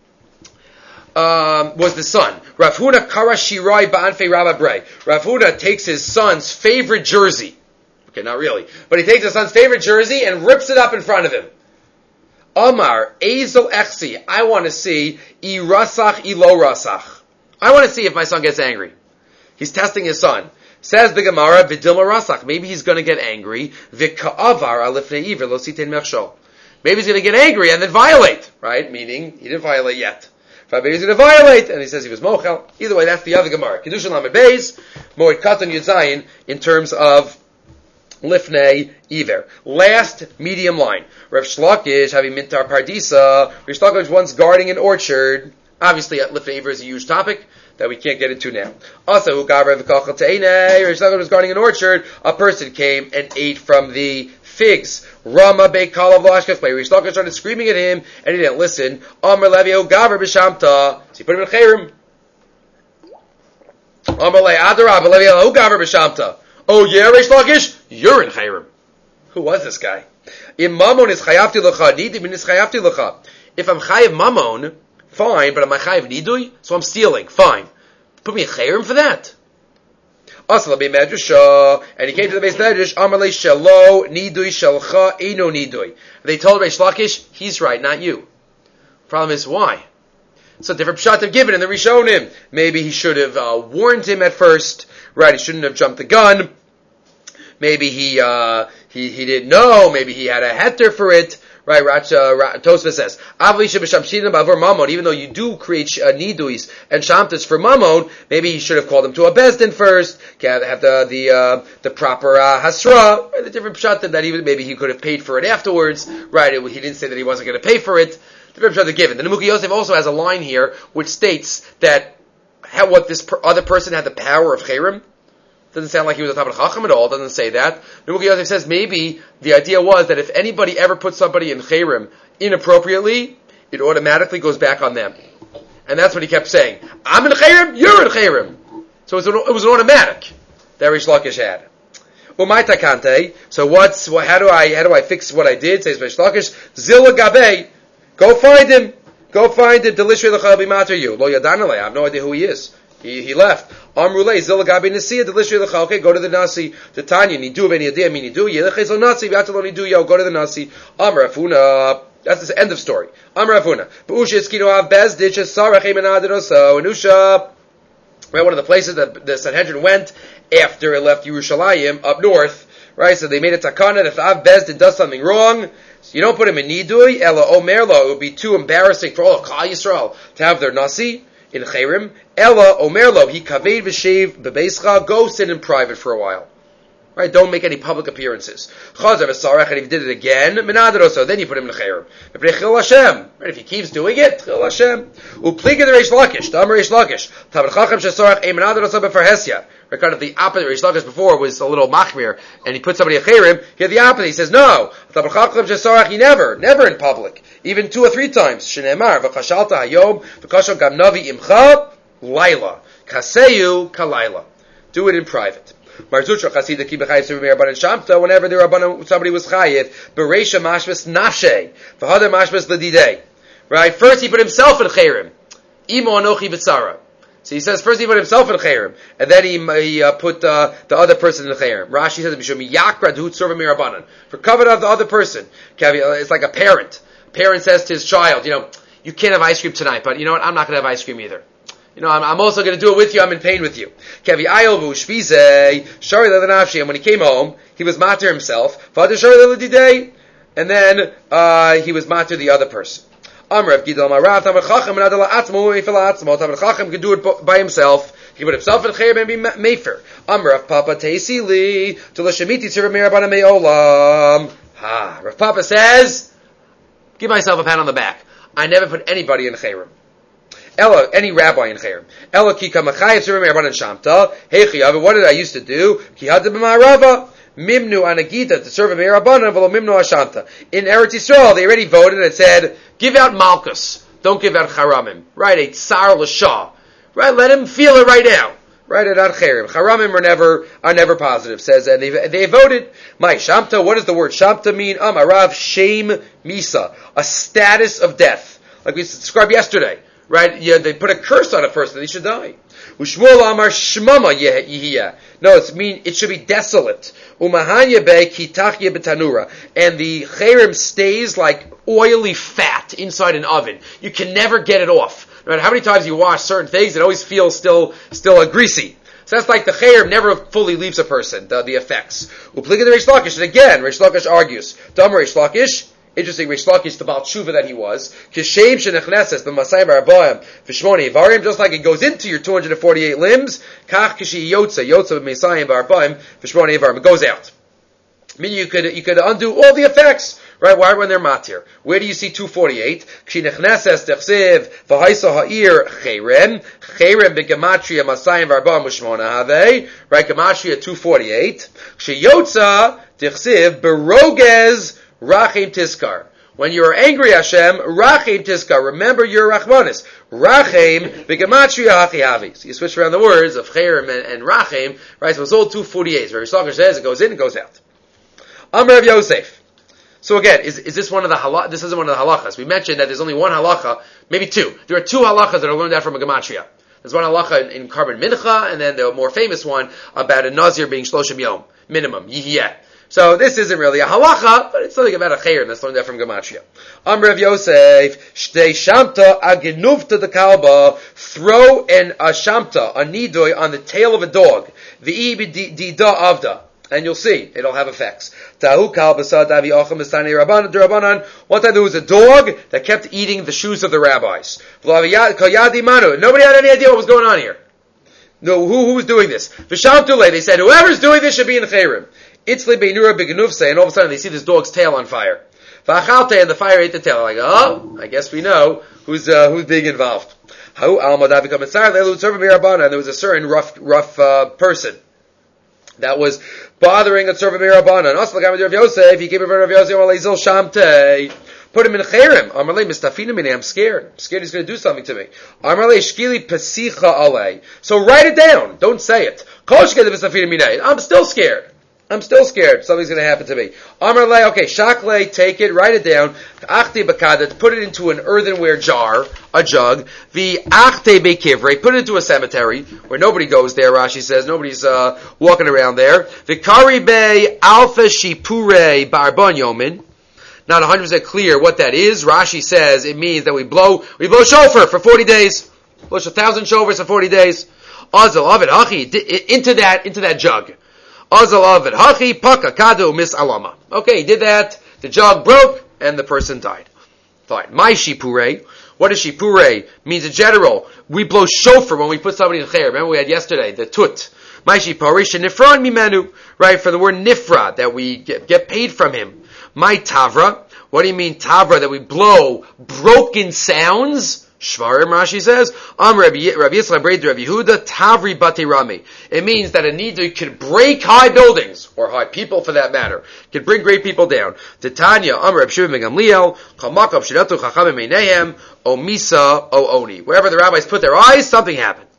was the son. Rav Huna kara shirai ba'anfei Rabba brei. Rav Huna takes his son's favorite jersey. Okay, not really. But he takes his son's favorite jersey and rips it up in front of him. Amar, Ezel Echsi, I want to see, Irasach, Ilo Rasach. I want to see if my son gets angry. He's testing his son. Says the Gemara, Vidilma Rasach. Maybe he's going to get angry. Vika'avar alifnei iver lo sitin mechshol. Maybe he's going to get angry and then violate. Right? Meaning, he didn't violate yet. Maybe he's going to violate, and he says he was mochel. Either way, that's the other Gemara. Kiddushin Lamed Beis, Moed Katan Yud Zayin, in terms of Lifnei Iver. Last medium line. Rav Shlakish having mintar pardisa. Rav Shlakish was once guarding an orchard. Obviously, Lifnei Iver is a huge topic that we can't get into now. Also, who got Rav Shlakish was guarding an orchard. A person came and ate from the figs. Rama Beikal of Lashkas play. Rav Shlakish started screaming at him, and he didn't listen. Amar Levio Gaver B'Shamta. So he put him in Chayrim. Amar Le Adarab Levio Gaver B'Shamta. Oh yeah, Reish Lakish, you're in Chayrim. Who was this guy? If Mamon is Chayavti L'cha, Nidim is Chayavti L'cha. If I'm Chayav Mamon, fine, but am I Chayav Nidui? So I'm stealing, fine. Put me in Chayrim for that. Asla be Medrash, and he came to the base Medrash, Amar Le Shelo, Nidui Shelcha, Eino Nidui. They told Reish Lakish, he's right, not you. Problem is, why? So different pshat have given in the Rishonim. Maybe he should have warned him at first. Right, he shouldn't have jumped the gun. Maybe he didn't know. Maybe he had a heter for it. Right, Tosfos says, even though you do create niduis and shamtas for mamon, maybe he should have called him to a bezdin first. Have the proper hasra. The different pshat that even maybe he could have paid for it afterwards. Right, he didn't say that he wasn't going to pay for it. Different pshat are given. The Nemuki Yosef also has a line here which states that what this other person had the power of chayrim. Doesn't sound like he was a Talmid Chacham at all. Doesn't say that. Nemuki Yosef says maybe the idea was that if anybody ever put somebody in chayrim inappropriately, it automatically goes back on them. And that's what he kept saying. I'm in Chayrim, you're in Chayrim. So it was an automatic that Rish Lakish had. Umayta Kante. So how do I fix what I did? Says Rish Lakish, Zilla Gabe, go find him. Delishri l'chal b'mater you. Lo yadanale. I have no idea who he is. He left. Amrulei Zilla Gabe Nasiya Delishri l'chal. Okay, go to the Nasi. The Tanya Nidu v'ni adia mi nidu. Yelechez lo Nasi v'atalo nidu yo. Go to the Nasi. Amar Afuna. That's the end of story. Amar Afuna. B'ushis kino av bezdich esarach emanadiroso enusha. Right, one of the places that the Sanhedrin went after it left Yerushalayim up north, right? So they made a takana that if Av Bezdin does something wrong, so you don't put him in Nidui, Ela Omerlo, it would be too embarrassing for all of Klal Yisrael to have their Nasi in Chayrim. Ela Omerlo, he kaved v'shev bebeischa, go sit in private for a while. Right, don't make any public appearances. Chazav Esarech, and if he did it again, Menadroso, then you put him in Chayrim. Chil Hashem. Right, if he keeps doing it, Chil Hashem. Upliga the Reish Lakish, Tamar Reish Lakish, Tabar Chachem Shesarech, Menadroso befarhesia. Right, kind of the opposite. Reish Lakish before was a little machmir, and he put somebody in Chayrim. He had the opposite. He says, no, Tabar Chachem Shesarech, he never in public, even 2 or 3 times. Shneimar v'chashalta hayom v'kashal gamnavi imcha laila kaseyu kalayla. Do it in private. Marzucha Chasida Ki B'Chayiv Survei Rabbanan Shamta. Whenever the Rabbanan somebody was Chayiv, Bereisha Mashmas Nafshe, V'Hadar Mashmas L'Didei. Right. First he put himself in Chayrim. Imo Anochi B'Tzara. So he says first he put himself in Chayrim, and then he put the other person in Chayrim. Rashi says Mishum Yakra Dhut Survei Rabbanan, for covenant of the other person. It's like a parent. A parent says to his child, you can't have ice cream tonight, but you know what? I'm not going to have ice cream either. I'm also going to do it with you. I'm in pain with you. And when he came home, he was matir himself. And then he was matir the other person. Chacham could do it by himself. He put himself in chayim and be mefer. Rav Papa teisi li to l'shemiti tzir me'arabana me'olam. Rav Papa says, give myself a pat on the back. I never put anybody in chayim. Ella, any rabbi in Chayrim. Ella ki kamachayev tzurei rabbanan shamta. Hechiyav. What did I used to do? Ki hadda b'ma'arava mimnu anagita to serve a rabbanan v'lo mimnu ashanta. In Eretz Yisrael, they already voted and said, give out malchus, don't give out charamim. Right, a tsar l'shah. Right, let him feel it right now. Right, at Chayrim. Charamim are never positive. Says, and they voted. My shamta. What does the word shamta mean? Amarav shame misa, a status of death, like we described yesterday. Right? Yeah, they put a curse on a person that he should die. Ushmuel amar shmama yehiyah. No, it should be desolate. Umahanya be kitachye betanura. And the chayrim stays like oily fat inside an oven. You can never get it off. No matter how many times you wash certain things, it always feels still greasy. So that's like the chayrim never fully leaves a person, the effects. Upliga the Reish Lakish. And again, Reish Lakish argues. Damar Reish Lakish. Interesting, Reish Lakish, the Baal Tshuva that he was. Kishev shenechneses b'masayim b'arbaim v'shmoni ivarim, just like it goes into your 248 limbs. Kach kishi yotza b'masayim b'arbaim v'shmoni ivarim. It goes out. Meaning you could undo all the effects, right? Why when they're matir? Where do you see 248? Kshinechneses techsev v'haisa ha'ir cheirem b'gematria masayim b'arbaim v'shmona have. Right, gematria 248. Kshiyotza techsev b'rogez Rachim Tiskar. When you are angry, Hashem, Rachim Tiskar. Remember your Rachmanis. Rachim, B'gematria Hachi. So you switch around the words of Chayrim and Rachim, right? So it's all 248. Where Rish says it goes in, it goes out. Amr of Yosef. So again, is this one of the halachas? This isn't one of the halachas. We mentioned that there's only one halacha, maybe 2. There are 2 halachas that are learned out from a gematria. There's one halacha in Karban Mincha, and then the more famous one about a Nazir being Shloshim Yom, minimum, Yihiyeh. So this isn't really a halacha, but it's something about a chayrim that's learned that from Gematria. Amr of Yosef, shtei shamta agenuvta the kalba, throw a shamta, a nidoy, on the tail of a dog, the dida avda, and you'll see, it'll have effects. Tahu kalba sadavi ocham estani rabbanan. What that was a dog that kept eating the shoes of the rabbis. Nobody had any idea what was going on here. No, who was doing this? V'shamtule, they said, whoever's doing this should be in the chayrim. Itzli beinura begenufse, and all of a sudden they see this dog's tail on fire. V'achalte, and the fire ate the tail. Like, oh, I guess we know who's being involved. Ha'u alma davi kamitzar le'elu tzurva mirabana, and there was a certain rough person that was bothering a tzurva mirabana. And also the Rav Yosef, he came in front of Yosef, Alezil Shamte. put him in cherem. Amarle mistafina mine, I'm scared. I'm scared he's going to do something to me. Amarle shkili pasicha alei. So write it down. Don't say it. I'm still scared. I'm still scared. Something's going to happen to me. Amarle, okay, shakle, take it, write it down. Achte bekadet, put it into an earthenware jar, a jug. The achte bekivre, put it into a cemetery where nobody goes there. Rashi says nobody's walking around there. The karibe alpha shipure barbon yomin. Not 100% clear what that is. Rashi says it means that we blow shofar for 40 days. Blow 1,000 shofars for 40 days. Azal avid hachi, into that jug. Azal avid hachi paka kadu mis alama. Okay, he did that. The jug broke and the person died. Fine. My shipure. What is shipure? Means in general, we blow shofar when we put somebody in chair. Remember we had yesterday the tut. My shipure shenifran mimenu. Right, for the word nifra, that we get paid from him. My tavra. What do you mean tavra? That we blow broken sounds? Shvarim, Rashi says, Rabbi Yisrael Braid Rabbi Yehuda Tavri Bati Rami. It means that a nidui could break high buildings, or high people for that matter, could bring great people down. Titania, Rabbi Shimon ben Gamliel, Chamakam Shidatu Chachamim Meinehem, O Misa, O Oni. Wherever the rabbis put their eyes, something happened.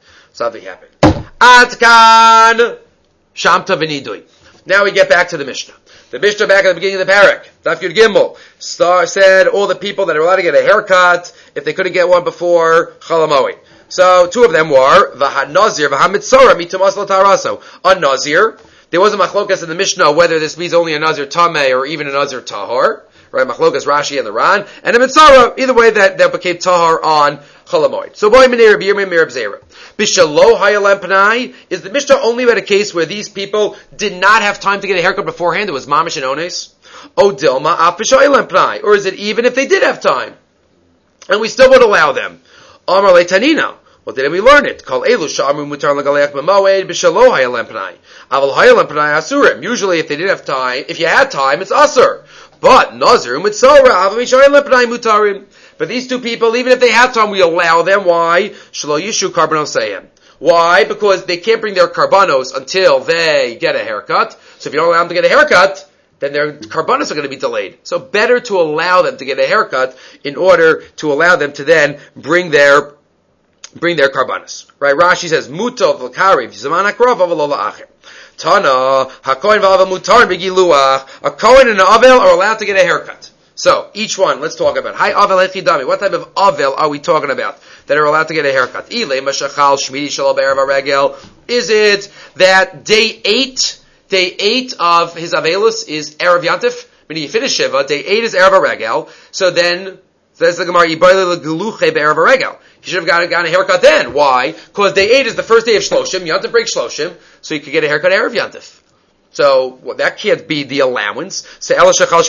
Atkan Shamta V'nidui. Now we get back to the Mishnah. The Mishnah back at the beginning of the parak, Daf Yud Gimel, said all the people that are allowed to get a haircut, if they couldn't get one before Chol HaMoed. So two of them were, V'ha Nazir, V'ha Mitzora, Mitumas L'Taraso. A Nazir, there was a machlokas in the Mishnah whether this means only a Nazir Tameh or even a Nazir Tahor. Right, machlokas Rashi and the Ran. And a Mitzora, either way that became Tahor on Chol HaMoed. So boy Menir, Bir Menir B'Zera. Bishalo Hayalem Panai, is the Mishnah only about a case where these people did not have time to get a haircut beforehand? It was Mamish and Ones? O Dilma Af B'Shoyalem Panai. Or is it even if they did have time? And we still would allow them. Amar Le Tanina. Well, didn't we learn it? Call Elu Sha'amu Mutar L'Galeach B'Moed B'Shalo Hayalem Panai. Aval Hayalem Panai Asurim. Usually if they did have time, if you had time, it's Asur. But Nazir Mitzora Aval B'Shoyalem Panai Mutarim. But these two people, even if they have time, we allow them. Why? Shelo Yishu Karbanosayim. Why? Because they can't bring their karbanos until they get a haircut. So if you don't allow them to get a haircut, then their karbanos are going to be delayed. So better to allow them to get a haircut in order to allow them to then bring their karbanos. Right? Rashi says, Mutov l'kariv zaman hakrov avalola acher. Tana hakohen v'avel mutar begiluach. A kohen and an avel are allowed to get a haircut. So, each one, let's talk about. Hi, Avel Echidami. What type of Avel are we talking about that are allowed to get a haircut? Ile Mashachal Shmidi Shalom Erev Regel. Is it that day 8 of his Avelus is Erev Yantif? Meaning you finish Shiva, day 8 is Erev Regel. So then, says the Gemara, Yibayli L'Geluche Be'erev Regel. He should have gotten a haircut then. Why? Because day 8 is the first day of Shloshim. Yantif breaks Shloshim, so you could get a haircut Erev Yantif. So that can't be the allowance. So what if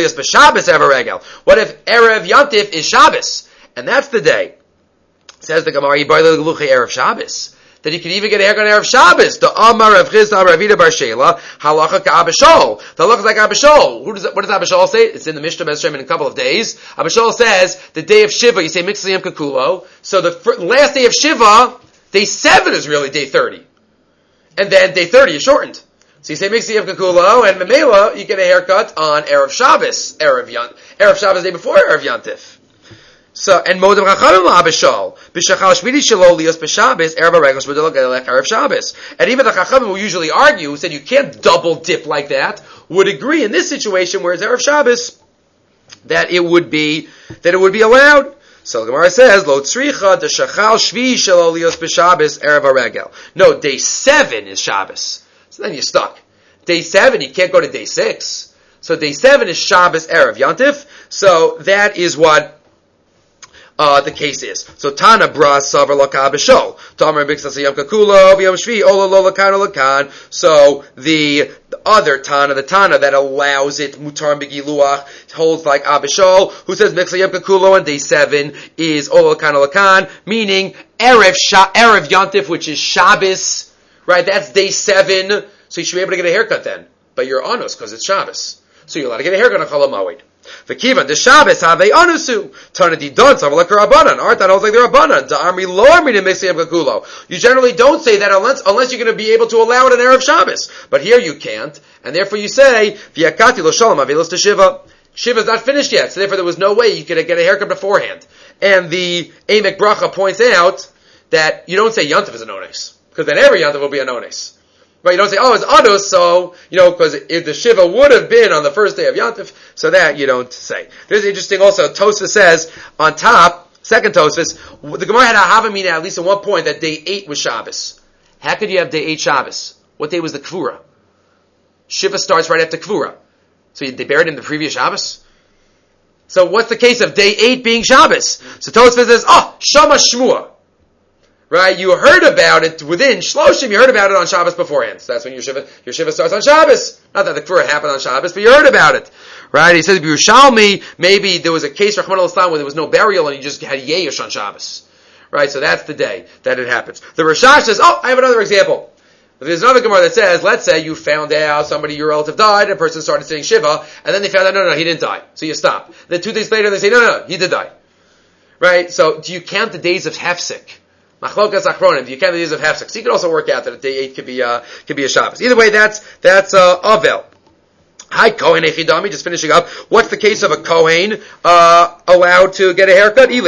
Erev Yantif is Shabbos? And that's the day. Says the Gemara, Erev Shabbos. That you can even get a haircut on Erev Shabbos. The Amar of Chisda Ravida Bar Shela, halacha ka Abishol. The halacha is like Abishol. What does Abishol say? It's in the Mishnah Meshem in a couple of days. Abishol says, the day of Shiva, you say Mixliyam Kakulo. So the last day of Shiva, day 7 is really day 30. And then day 30 is shortened. So you say Mixi of Kakulo, and Memela, you get a haircut on Erev Shabbos, Erev Shabbos day before Erev Yantif. So, and Modem Chachamim LaBishal, B'Shachal Shmidi Shelo Lios B'Shabbos, Erev HaRegos B'Dolog Elech Erev Shabbos. And even the Chachamim who usually argue, who said you can't double dip like that, would agree in this situation where it's Erev Shabbos, that it would be allowed. So the Gemara says, Lo Tzricha D'Shachal Shvi Shelo Lios B'Shabbos, Erev HaRegel. No, day 7 is Shabbos. So then you're stuck. Day 7, you can't go to day 6. So day 7 is Shabbos Erev Yantif. So that is what the case is. So Tana Bra Savar Laka B'Shol. Tamar Bixas Yom Kakulo V'Yom Shvi Ola Lo Lakan Lakan. So the other Tana, the Tana that allows it, Mutar Begiluach, holds like Abishol, who says Bixas Yom Kakulo on day 7 is Ola Lakan Lakan, meaning Erev Yantif, which is Shabbos. Right, that's day 7, so you should be able to get a haircut then. But you're honest because it's Shabbos. So you're allowed to get a haircut on Chol HaMoed. V'kivan, the Shabbos have a anusu. Tana di don, savar like a Rabbanan. Art that holds like the Rabbanan. Da armi lo armi to Mixiyam Kakulo. You generally don't say that unless you're going to be able to allow it on Erev Shabbos. But here you can't. And therefore you say, V'yakati lo shalom avilos teshiva. Shiva's not finished yet, so therefore there was no way you could get a haircut beforehand. And the Emek Bracha points out that you don't say Yantif is an ones, because then every Yantif will be an ones. Right? You don't say, it's Adus, so, because if the Shiva would have been on the first day of Yantif, so that you don't say. There's interesting also, Tosfos says, on top, second Tosfos, the Gemara had a Havamina at least at one point that day 8 was Shabbos. How could you have day 8 Shabbos? What day was the Kvura? Shiva starts right after Kvura. So they buried him the previous Shabbos? So what's the case of day 8 being Shabbos? So Tosfos says, Shama Shmua. Right? You heard about it within Shloshim, you heard about it on Shabbos beforehand. So that's when your Shiva starts on Shabbos. Not that the Kvura happened on Shabbos, but you heard about it. Right? He says, Yerushalmi, maybe there was a case, Rahman al-Islam, where there was no burial and you just had Yesh on Shabbos. Right? So that's the day that it happens. The Rashash says, I have another example. There's another Gemara that says, let's say you found out your relative died, and a person started saying Shiva, and then they found out, no, he didn't die. So you stop. Then 2 days later, they say, no, he did die. Right? So do you count the days of Hefsek? Machlokas Achronim, do you count the days of Hefsek? So you could also work out that day 8 could be a Shabbos. Either way, that's Avel. Hi, Kohen Echidami, just finishing up. What's the case of a Kohen allowed to get a haircut? Again,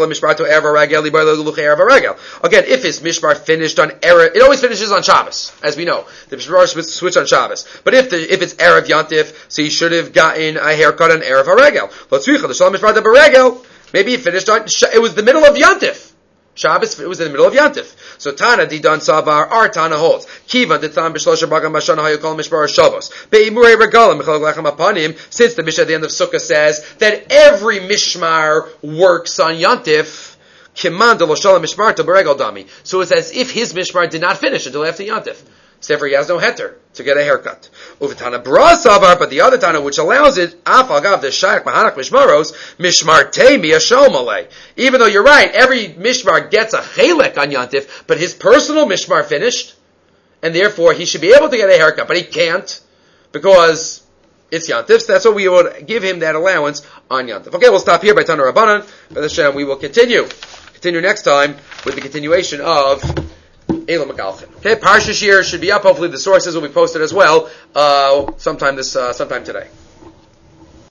if his mishmar finished on Erev, it always finishes on Shabbos, as we know. The mishmar switch on Shabbos. But if it's Erev Yantif, so he should have gotten a haircut on Erev HaRegel. Maybe he finished on, it was the middle of Yantif. Shabbos, it was in the middle of Yantif. So Tana Didan Savar, our Tana holds. Kivan Ditan B'Shlosha Bagam Bashana Hayukol Mishmar Shabbos. Be'imurei Regalim Mechalak Lechem Apanim. Since the Mishnah at the end of Sukkah says that every Mishmar works on Yantif, Kiman de Loshala Mishmar to Beregal Dami. So it's as if his Mishmar did not finish until after Yantif. Therefore, he has no heter to get a haircut. Uvatana Brasavar, but the other Tana which allows it, Afagav the Shayak Mahanak Mishmaros, Mishmarte Miyashomale. Even though you're right, every Mishmar gets a chelek on Yantif, but his personal Mishmar finished, and therefore he should be able to get a haircut, but he can't, because it's Yantif, so that's what we would give him that allowance on Yantif. Okay, we'll stop here by Tana Rabbanan. By the Shem, we will continue next time with the continuation of Elam Magalchin. Okay, Parsha Shir should be up. Hopefully the sources will be posted as well sometime today.